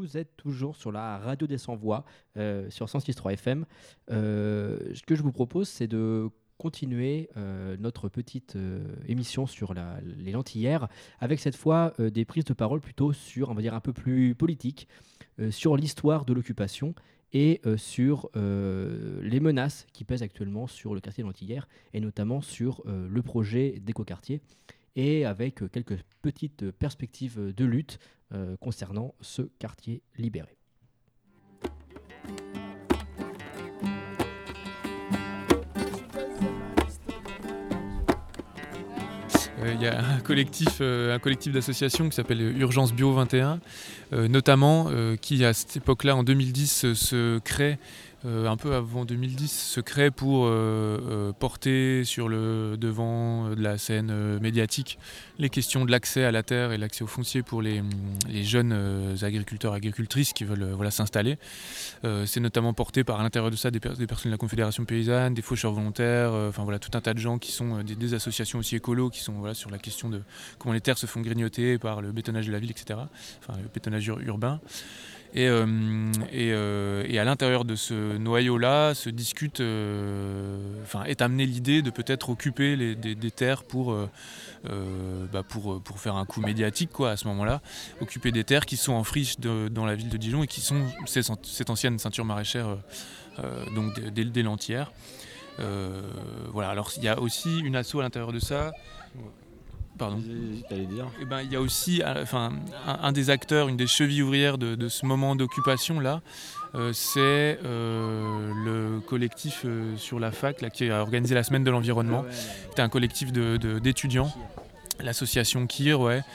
vous êtes toujours sur la radio des Sans-Voix, euh, sur cent six virgule trois F M. Euh, ce que je vous propose, c'est de continuer euh, notre petite euh, émission sur la, les Lentillères, avec cette fois euh, des prises de parole plutôt sur, on va dire, un peu plus politique, euh, sur l'histoire de l'occupation et euh, sur euh, les menaces qui pèsent actuellement sur le quartier des Lentillères, et notamment sur euh, le projet d'écoquartier, et avec euh, quelques petites perspectives de lutte euh, concernant ce quartier libéré. Il euh, y a un collectif, euh, un collectif d'associations qui s'appelle Urgence Bio vingt et un, euh, notamment, euh, qui à cette époque-là, en deux mille dix, euh, se crée, euh, un peu avant deux mille dix, se crée pour euh, euh, porter sur le devant de la scène euh, médiatique les questions de l'accès à la terre et l'accès au foncier pour les, les jeunes euh, agriculteurs et agricultrices qui veulent euh, voilà, s'installer. Euh, c'est notamment porté par à l'intérieur de ça des, per- des personnes de la Confédération paysanne, des faucheurs volontaires, euh, enfin voilà, tout un tas de gens qui sont euh, des, des associations aussi écolos qui sont voilà, sur la question de comment les terres se font grignoter par le bétonnage de la ville, et cetera. Enfin, le bétonnage ur- urbain. Et, euh, et, euh, et à l'intérieur de ce noyau-là se discute, euh, enfin, est amenée l'idée de peut-être occuper les, des, des terres pour, euh, euh, bah pour, pour faire un coup médiatique quoi, à ce moment-là. Occuper des terres qui sont en friche de, dans la ville de Dijon et qui sont ces, cette ancienne ceinture maraîchère euh, euh, donc des, des Lentillères. Euh, voilà. Alors il y a aussi une asso à l'intérieur de ça. Pardon. T'allais dire. Eh ben, il y a aussi enfin, un, un des acteurs, une des chevilles ouvrières de, de ce moment d'occupation là, euh, c'est euh, le collectif euh, sur la fac là, qui a organisé la semaine de l'environnement. C'était un collectif de, de, d'étudiants, l'association K I R, ouais.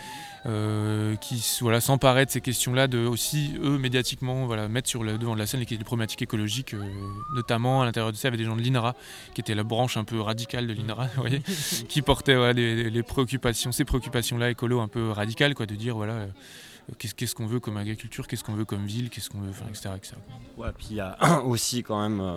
Euh, qui voilà, s'emparaient de ces questions-là, de aussi, eux, médiatiquement, voilà, mettre sur le devant de la scène les, les problématiques écologiques, euh, notamment à l'intérieur de ça, il y avait des gens de l'I N R A, qui était la branche un peu radicale de l'I N R A, vous voyez, qui portaient voilà, les, les préoccupations, ces préoccupations-là écolo un peu radicales, quoi, de dire, voilà, euh, qu'est-ce, qu'est-ce qu'on veut comme agriculture, qu'est-ce qu'on veut comme ville, qu'est-ce qu'on veut, enfin, et cetera, et cetera. Ouais, puis il y a aussi quand même... Euh...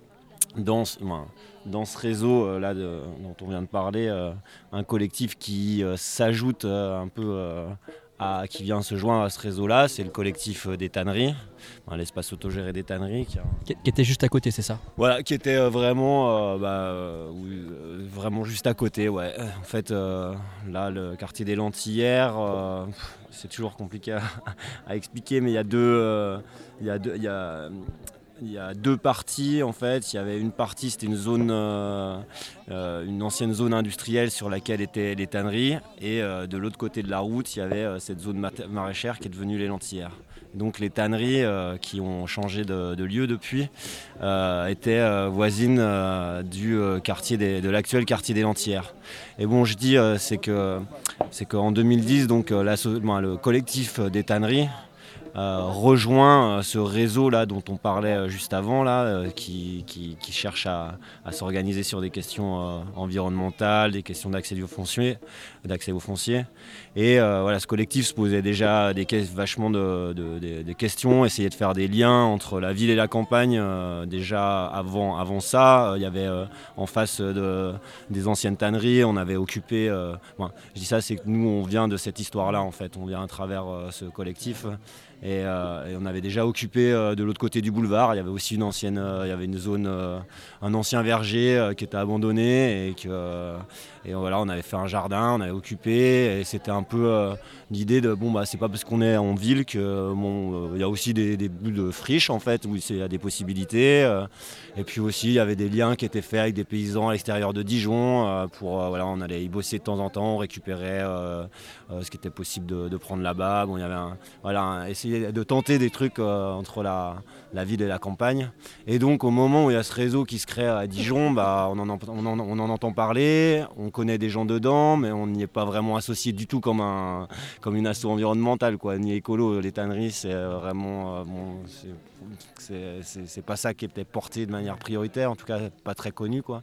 Dans ce, dans ce réseau euh, là de, dont on vient de parler, euh, un collectif qui euh, s'ajoute euh, un peu, euh, à, qui vient se joindre à ce réseau-là, c'est le collectif des tanneries, enfin, l'espace autogéré des tanneries. Qui, a... qui, qui était juste à côté, c'est ça ? Voilà, qui était euh, vraiment, euh, bah, euh, vraiment juste à côté, ouais. En fait, euh, là, le quartier des Lentillères, euh, c'est toujours compliqué à, à expliquer, mais il y a deux... Euh, il y a deux il y a, Il y a deux parties en fait. Il y avait une partie, c'était une zone, euh, euh, une ancienne zone industrielle sur laquelle étaient les tanneries, et euh, de l'autre côté de la route, il y avait euh, cette zone mat- maraîchère qui est devenue les Lentillères. Donc les tanneries euh, qui ont changé de, de lieu depuis euh, étaient euh, voisines euh, du euh, quartier des, de l'actuel quartier des Lentillères. Et bon, je dis, euh, c'est que c'est qu'en deux mille dix, donc euh, la, ben, le collectif des tanneries Euh, rejoint euh, ce réseau là dont on parlait euh, juste avant là, euh, qui, qui, qui cherche à, à s'organiser sur des questions euh, environnementales, des questions d'accès au foncier, d'accès au foncier. Et euh, voilà, ce collectif se posait déjà des vachement de, de, de, de questions, essayait de faire des liens entre la ville et la campagne. Euh, déjà avant, avant ça, il euh, y avait euh, en face de, des anciennes tanneries, on avait occupé. Euh, bon, je dis ça, c'est que nous on vient de cette histoire-là en fait, on vient à travers euh, ce collectif. Et, euh, et on avait déjà occupé euh, de l'autre côté du boulevard. Il y avait aussi une ancienne, euh, il y avait une zone, euh, un ancien verger euh, qui était abandonné et que euh, et voilà, on avait fait un jardin, on avait occupé et c'était un peu euh, l'idée de bon bah c'est pas parce qu'on est en ville que bon il euh, y a aussi des, des bouts de friche en fait où il y a des possibilités euh, et puis aussi il y avait des liens qui étaient faits avec des paysans à l'extérieur de Dijon euh, pour euh, voilà, on allait y bosser de temps en temps, on récupérait euh, euh, ce qui était possible de, de prendre là-bas. Bon il y avait un, voilà un, essayer de tenter des trucs euh, entre la, la ville et la campagne. Et donc au moment où il y a ce réseau qui se crée à Dijon, bah, on, en, on, en, on en entend parler, on connaît des gens dedans, mais on n'y est pas vraiment associé du tout comme, un, comme une asso environnementale, quoi, ni écolo. Les tanneries, c'est vraiment... Euh, bon, c'est, c'est, c'est, c'est pas ça qui est peut-être porté de manière prioritaire, en tout cas pas très connu, quoi.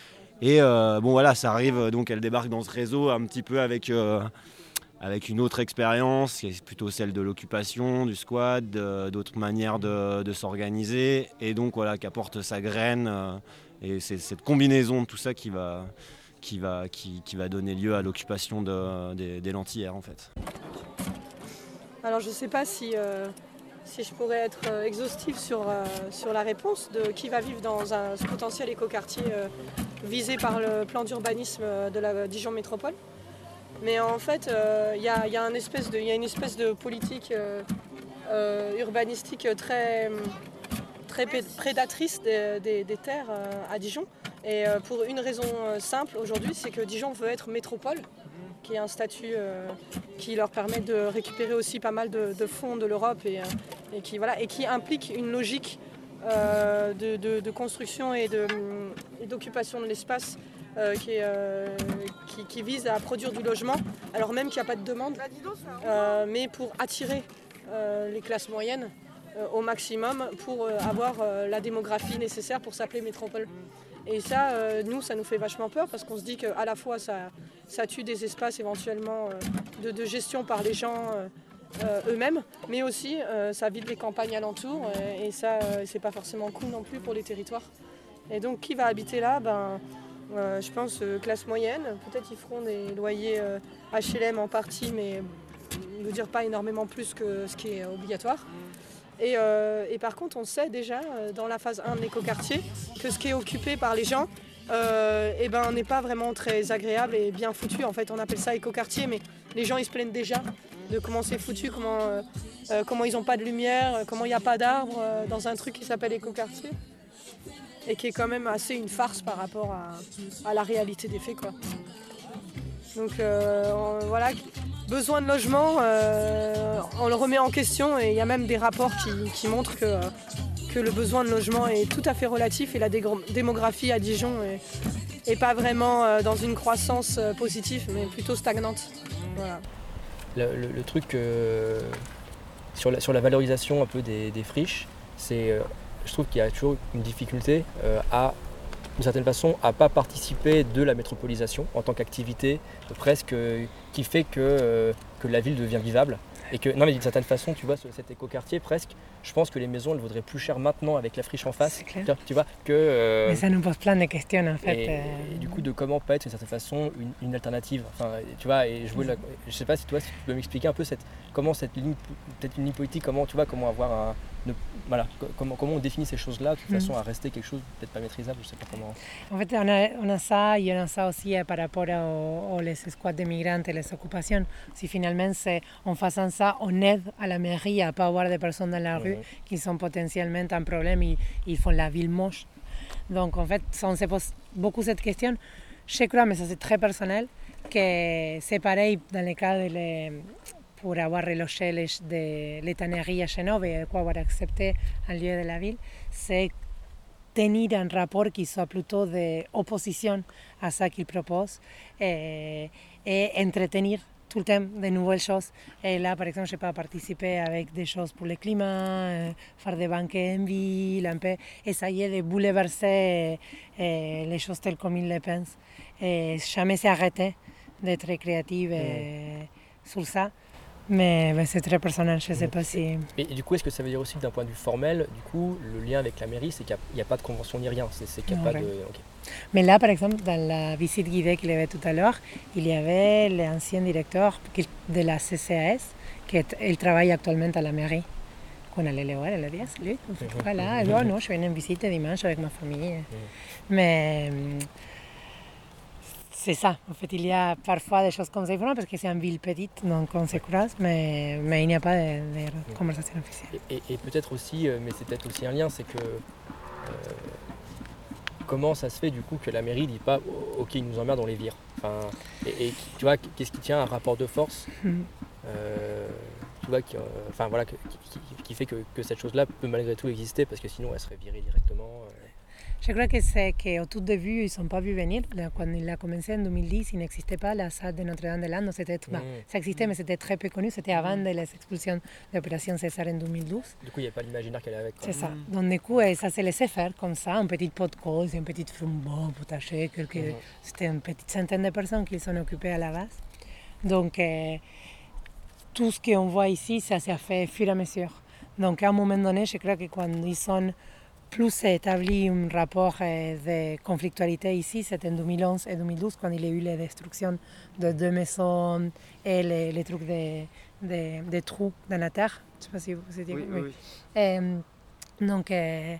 Et euh, bon voilà, ça arrive, donc elle débarque dans ce réseau un petit peu avec... Euh, avec une autre expérience, qui est plutôt celle de l'occupation, du squat, de, d'autres manières de, de s'organiser, et donc voilà, qui apporte sa graine, euh, et c'est cette combinaison de tout ça qui va, qui va, qui, qui va donner lieu à l'occupation de, des, des Lentillères en fait. Alors je sais pas si, euh, si je pourrais être euh, exhaustive sur, euh, sur la réponse de qui va vivre dans un potentiel écoquartier euh, visé par le plan d'urbanisme de la Dijon Métropole. Mais en fait, il euh, y, a, y, a une espèce de, y a une espèce de politique euh, euh, urbanistique très, très prédatrice des, des, des terres euh, à Dijon. Et euh, pour une raison euh, simple aujourd'hui, c'est que Dijon veut être métropole, qui est un statut euh, qui leur permet de récupérer aussi pas mal de, de fonds de l'Europe et, euh, et, qui, voilà, et qui implique une logique euh, de, de, de construction et, de, et d'occupation de l'espace euh, qui, est, euh, qui, qui vise à produire du logement, alors même qu'il n'y a pas de demande, euh, mais pour attirer euh, les classes moyennes euh, au maximum pour euh, avoir euh, la démographie nécessaire pour s'appeler métropole. Et ça, euh, nous, ça nous fait vachement peur parce qu'on se dit qu'à la fois, ça, ça tue des espaces éventuellement euh, de, de gestion par les gens euh, euh, eux-mêmes, mais aussi euh, ça vide les campagnes alentours et, et ça, euh, c'est pas forcément cool non plus pour les territoires. Et donc, qui va habiter là? Ben, euh, je pense euh, classe moyenne. Peut-être qu'ils feront des loyers euh, H L M en partie, mais je veux dire pas énormément plus que ce qui est obligatoire. Et, euh, et par contre, on sait déjà euh, dans la phase un de l'écoquartier que ce qui est occupé par les gens euh, eh ben, n'est pas vraiment très agréable et bien foutu. En fait, on appelle ça écoquartier, mais les gens ils se plaignent déjà de comment c'est foutu, comment, euh, euh, comment ils n'ont pas de lumière, comment il n'y a pas d'arbres euh, dans un truc qui s'appelle écoquartier et qui est quand même assez une farce par rapport à, à la réalité des faits, quoi. Donc euh, on, voilà, besoin de logement, euh, on le remet en question et il y a même des rapports qui, qui montrent que, que le besoin de logement est tout à fait relatif et la démographie à Dijon est, est pas vraiment euh, dans une croissance euh, positive mais plutôt stagnante. Voilà. Le, le, le truc euh, sur, la, sur la valorisation un peu des, des friches, c'est, euh, je trouve qu'il y a toujours une difficulté euh, à d'une certaine façon, à ne pas participer de la métropolisation en tant qu'activité euh, presque euh, qui fait que, euh, que la ville devient vivable. Et que, non mais d'une certaine façon, tu vois, cet écoquartier presque, je pense que les maisons elles vaudraient plus cher maintenant avec la friche en face, tu vois, que... Euh, mais ça nous pose plein de questions en fait. Et, euh... et du coup, de comment peut être d'une certaine façon une, une alternative, enfin, tu vois, et jouer la, je sais pas si toi, si tu peux m'expliquer un peu cette, comment cette ligne, peut-être une ligne politique, comment, tu vois, comment avoir un... Ne, voilà, comment, comment on définit ces choses-là de toute façon mm. à rester quelque chose peut-être pas maîtrisable, je sais pas comment... En fait, on a, on a ça et on a ça aussi par rapport aux, aux les squats de migrants et les occupations. Si finalement, c'est, en faisant ça, on aide à la mairie à ne pas avoir des personnes dans la rue mm-hmm. qui sont potentiellement un problème et ils font la ville moche. Donc, en fait, on se pose beaucoup cette question. Je crois, mais ça c'est très personnel, que c'est pareil dans le cas de les... pour avoir relogé les, de, les tanneries à Genove et avoir accepté un lieu de la ville, c'est tenir un rapport qui soit plutôt d'opposition à ce qu'ils proposent et, et entretenir tout le temps de nouvelles choses. Et là, par exemple, je peux participer avec des choses pour le climat, faire des banquets en ville, un peu essayer de bouleverser et les choses telles comme ils les pensent. Et jamais s'arrêter d'être créative mmh. sur ça. Mais ben, c'est très personnel, je ne sais pas si... Et, et du coup, est-ce que ça veut dire aussi que d'un point de vue formel, du coup, le lien avec la mairie, c'est qu'il n'y a, a pas de convention ni rien, c'est, c'est qu'il n'y a non, pas de... Okay. Mais là, par exemple, dans la visite guidée qu'il y avait tout à l'heure, il y avait l'ancien directeur de la C C A S, qui travaille actuellement à la mairie. Qu'on allait le voir, elle a dit, salut, voilà, et oh, non, je viens en visite dimanche avec ma famille. Mais... c'est ça, en fait, il y a parfois des choses comme ça, parce que c'est une ville petite, donc on se croise, mais, mais il n'y a pas de, de conversation officielle. Et, et, et peut-être aussi, mais c'est peut-être aussi un lien, c'est que euh, comment ça se fait du coup que la mairie ne dit pas « ok, ils nous emmerdent, on les vire ». Enfin, et, et tu vois, qu'est-ce qui tient à un rapport de force euh, tu vois, qui, euh, enfin, voilà, qui, qui, qui fait que, que cette chose-là peut malgré tout exister, parce que sinon elle serait virée directement. Euh, Je crois que c'est qu'au tout début, ils ne sont pas vus venir. Quand il a commencé en deux mille dix, il n'existait pas la salle de Notre-Dame-des-Landes. C'était, mmh. bah, ça existait, mais c'était très peu connu. C'était avant mmh. de les expulsions de l'opération César en deux mille douze. Du coup, il n'y avait pas l'imaginaire qu'elle avait avec. Quoi. C'est ça. Mmh. Donc, du coup, ça s'est laissé faire comme ça, un petit pot de cause, une petite flambeau potager. Quelques... Mmh. C'était une petite centaine de personnes qui sont occupées à la base. Donc, euh, tout ce qu'on voit ici, ça s'est fait au fur et à mesure. Donc, à un moment donné, je crois que quand ils sont plus établi un rapport de conflictualité ici, c'était en deux mille onze et deux mille douze, quand il y a eu la destruction de deux maisons et les, les trucs de, des, des trous dans la terre. Je ne sais pas si vous vous dites. Oui, oui, oui. Et, donc, euh,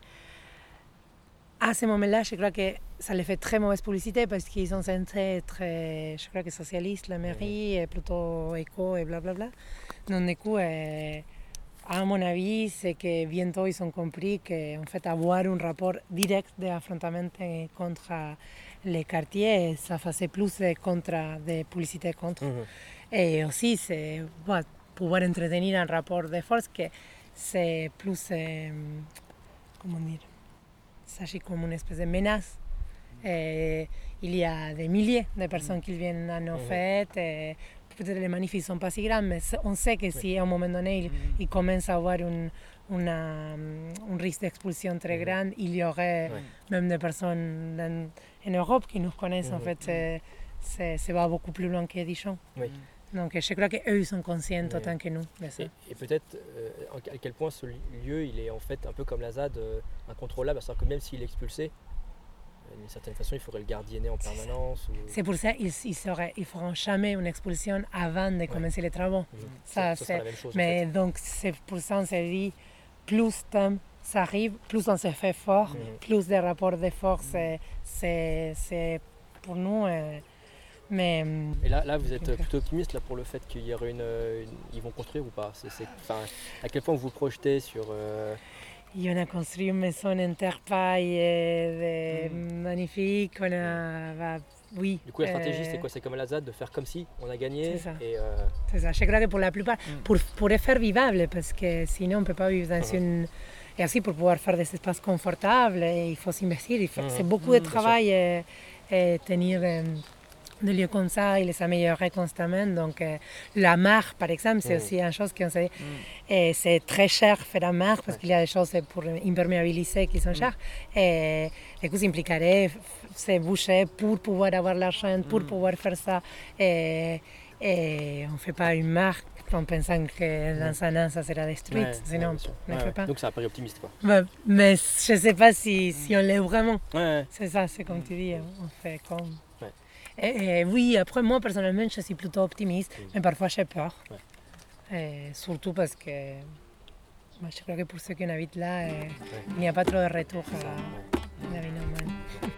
à ce moment-là, je crois que ça les fait très mauvaise publicité parce qu'ils sont censés être, je crois que socialistes, la mairie, et plutôt éco et blablabla. Donc, du coup, euh, à mon avis, c'est que bientôt ils ont compris qu'en fait, avoir un rapport direct d'affrontement contre les quartiers, ça faisait plus de, contre, de publicité contre. Mm-hmm. Et aussi, c'est bon, pouvoir entretenir un rapport de force que c'est plus, euh, comment dire, s'agit comme une espèce de menace. Et il y a des milliers de personnes qui viennent à nos fêtes. Et peut-être les manifs ne sont pas si grands, mais on sait que si à un moment donné, il, il commence à avoir une, una, un risque d'expulsion très grand, il y aurait ouais. même des personnes dans, en Europe qui nous connaissent. En fait, c'est, c'est, ça va beaucoup plus loin que Dijon. Oui. Donc je crois qu'eux ils sont conscients oui. autant que nous de ça. Et, et peut-être euh, à quel point ce lieu il est en fait un peu comme la Z A D, euh, incontrôlable, c'est-à-dire que même s'il est expulsé, d'une certaine façon il faudrait le gardienner en permanence. Ou... C'est pour ça qu'ils ne ils feront jamais une expulsion avant de commencer ouais. les travaux. Mmh. Ça, ça, c'est la même chose, mais en fait. Donc c'est pour ça qu'on s'est dit, plus temps ça arrive, plus on se fait fort, mmh. plus des rapports de force, mmh. c'est, c'est pour nous... Euh, Mais, et là, là, vous êtes okay. plutôt optimiste là, pour le fait qu'il y aurait une, une... ils vont construire ou pas c'est, c'est... Enfin, à quel point vous vous projetez sur... Euh... On a construit une maison en terre paille et mmh. magnifique. On a... bah, oui. Du coup, la stratégie, euh... c'est quoi? C'est comme à la Z A D, de faire comme si on a gagné. C'est ça. Et euh... c'est ça. Je crois que pour la plupart, mmh. pour, pour les faire vivables, parce que sinon on ne peut pas vivre dans mmh. une... Et aussi pour pouvoir faire des espaces confortables, il faut s'investir. Il faut... mmh. C'est beaucoup mmh. de travail et, et tenir... Euh... des lieux comme ça, il les améliorait constamment. Donc, euh, la mare, par exemple, c'est mmh. aussi une chose qu'on sait. Mmh. Et c'est très cher faire la mare parce ouais. qu'il y a des choses pour imperméabiliser qui sont mmh. chères. Et du coup, ça impliquerait se boucher pour pouvoir avoir l'argent, pour mmh. pouvoir faire ça. Et, et on ne fait pas une mare en pensant que dans un an, ça sera détruit. Ouais, sinon, ouais, on ne ouais, fait pas. Donc, ça paraît optimiste, quoi. Ouais, mais je ne sais pas si, si on l'est vraiment. Ouais. C'est ça, c'est comme tu dis, on fait comme... Et, et oui, après moi personnellement je suis plutôt optimiste, mmh. mais parfois j'ai peur. Ouais. Et surtout parce que moi, je crois que pour ceux qui habitent là, ouais. il n'y a pas trop de retour à la vie normale.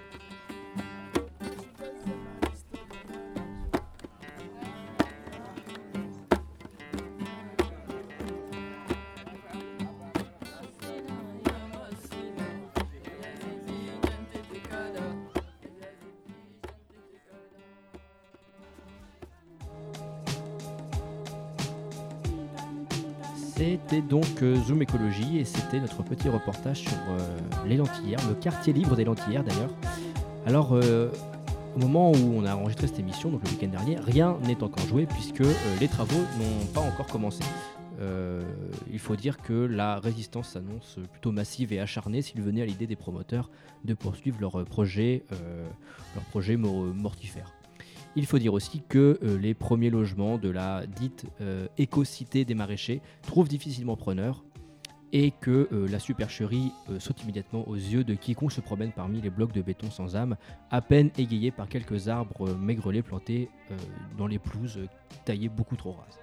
C'était donc euh, Zoom Écologie et c'était notre petit reportage sur euh, les Lentillères, le quartier libre des Lentillères d'ailleurs. Alors, euh, au moment où on a enregistré cette émission, donc le week-end dernier, rien n'est encore joué puisque euh, les travaux n'ont pas encore commencé. Euh, il faut dire que la résistance s'annonce plutôt massive et acharnée s'il venait à l'idée des promoteurs de poursuivre leur projet, euh, leur projet mortifère. Il faut dire aussi que euh, les premiers logements de la dite euh, éco-cité des maraîchers trouvent difficilement preneur et que euh, la supercherie euh, saute immédiatement aux yeux de quiconque se promène parmi les blocs de béton sans âme, à peine égayés par quelques arbres euh, maigrelet plantés euh, dans les pelouses euh, taillées beaucoup trop rases.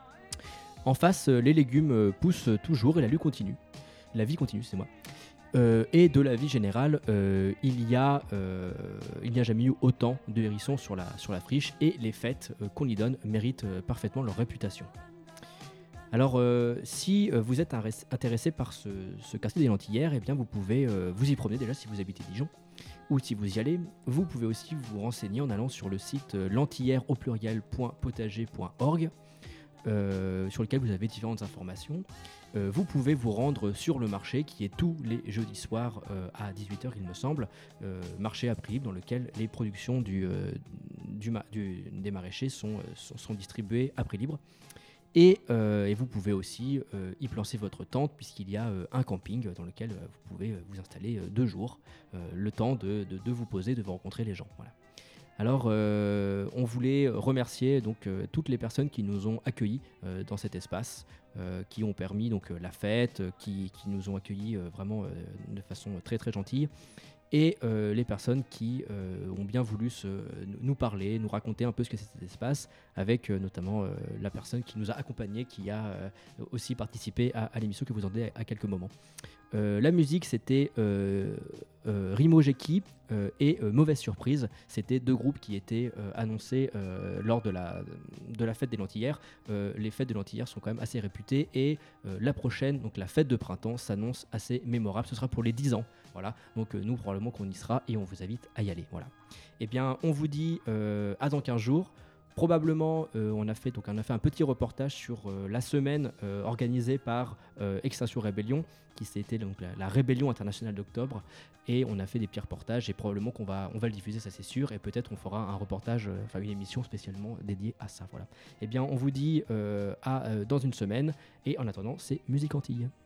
En face, euh, les légumes euh, poussent toujours et la vie continue. La vie continue, c'est moi. Euh, et de la vie générale, euh, il y a, euh, il n'y a jamais eu autant de hérissons sur la, sur la friche et les fêtes euh, qu'on y donne méritent euh, parfaitement leur réputation. Alors, euh, si euh, vous êtes intéressé par ce, ce quartier des Lentillères, eh bien vous pouvez euh, vous y promener déjà si vous habitez Dijon, ou si vous y allez, vous pouvez aussi vous renseigner en allant sur le site euh, lentillères au pluriel point potager point org, euh, sur lequel vous avez différentes informations. Euh, vous pouvez vous rendre sur le marché qui est tous les jeudis soirs euh, à dix-huit heures il me semble, euh, marché à prix libre dans lequel les productions du, euh, du, ma- du, des maraîchers sont, sont, sont distribuées à prix libre. Et, euh, et vous pouvez aussi euh, y placer votre tente puisqu'il y a euh, un camping dans lequel euh, vous pouvez euh, vous installer euh, deux jours, euh, le temps de, de, de vous poser, de vous rencontrer les gens. Voilà. Alors, euh, on voulait remercier donc euh, toutes les personnes qui nous ont accueillis euh, dans cet espace, euh, qui ont permis donc euh, la fête, euh, qui, qui nous ont accueillis euh, vraiment euh, de façon très très gentille. et euh, les personnes qui euh, ont bien voulu se, nous parler, nous raconter un peu ce que c'est cet espace, avec euh, notamment euh, la personne qui nous a accompagnés, qui a euh, aussi participé à, à l'émission que vous entendez à, à quelques moments. Euh, la musique, c'était euh, euh, Rimo Jeki euh, et euh, Mauvaise Surprise. C'était deux groupes qui étaient euh, annoncés euh, lors de la, de la fête des Lentillères. Euh, les fêtes des Lentillères sont quand même assez réputées et euh, la prochaine, donc la fête de printemps, s'annonce assez mémorable. Ce sera pour les dix ans. Voilà. Donc euh, nous, probablement qu'on y sera et on vous invite à y aller. Voilà. Eh bien, on vous dit euh, à dans quinze jours. Probablement, euh, on, a fait, donc, on a fait un petit reportage sur euh, la semaine euh, organisée par euh, Extinction Rébellion, qui c'était donc la, la rébellion internationale d'octobre, et on a fait des petits reportages, et probablement qu'on va, on va le diffuser, ça c'est sûr, et peut-être on fera un reportage, euh, enfin une émission spécialement dédiée à ça. Voilà. Eh bien, on vous dit euh, à euh, dans une semaine, et en attendant, c'est Musique Antilles.